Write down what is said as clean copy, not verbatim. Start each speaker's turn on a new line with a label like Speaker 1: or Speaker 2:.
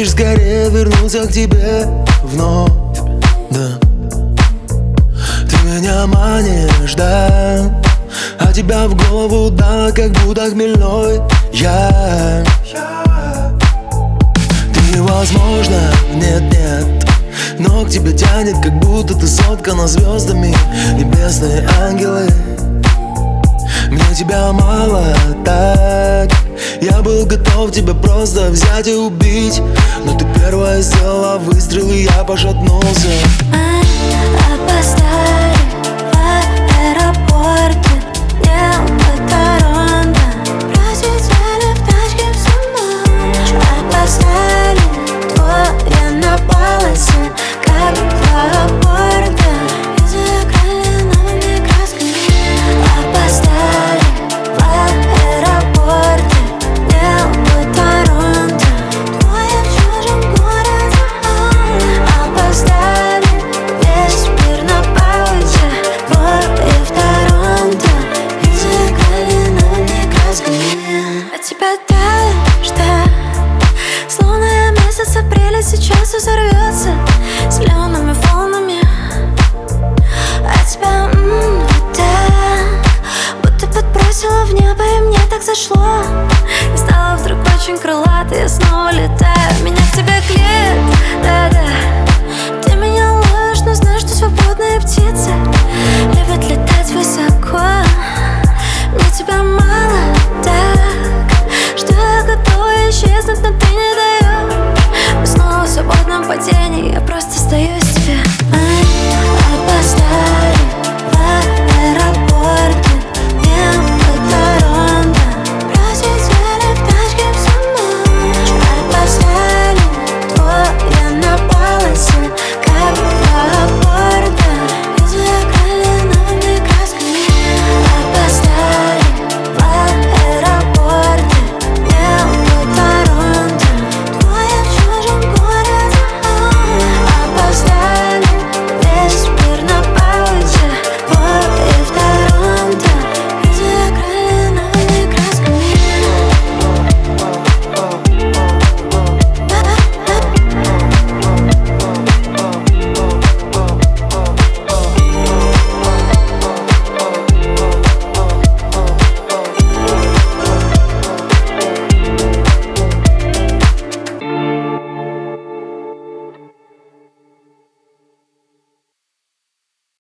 Speaker 1: хочешь скорее вернуться к тебе вновь, да. Ты меня манишь, да, а тебя в голову, да, как будто хмельной я. Ты невозможно, нет-нет, но к тебе тянет, как будто ты соткана звездами, небесные ангелы. Мне тебя мало, так я был готов тебя просто взять и убить, но ты первая сделала выстрел, и я пошатнулся.
Speaker 2: Мы опоздали в аэропорте, небо Торонто, просидели в тачке всю ночь. Опоздали, двое на полосе, как два борта, и заиграли новыми красками. Опоздали в аэропорте, небо Торонто, двое в чужом городе. Опоздали, весь мир на паузе, двое в Торонто, и заиграли новыми красками. От тебя дождь, словно месяц апреля сейчас взорвется зелеными волнами. А тебя вот так, будто подбросила в небо, и мне так зашло. И стала вдруг очень крылатой, я снова летаю, меня к тебе клеит.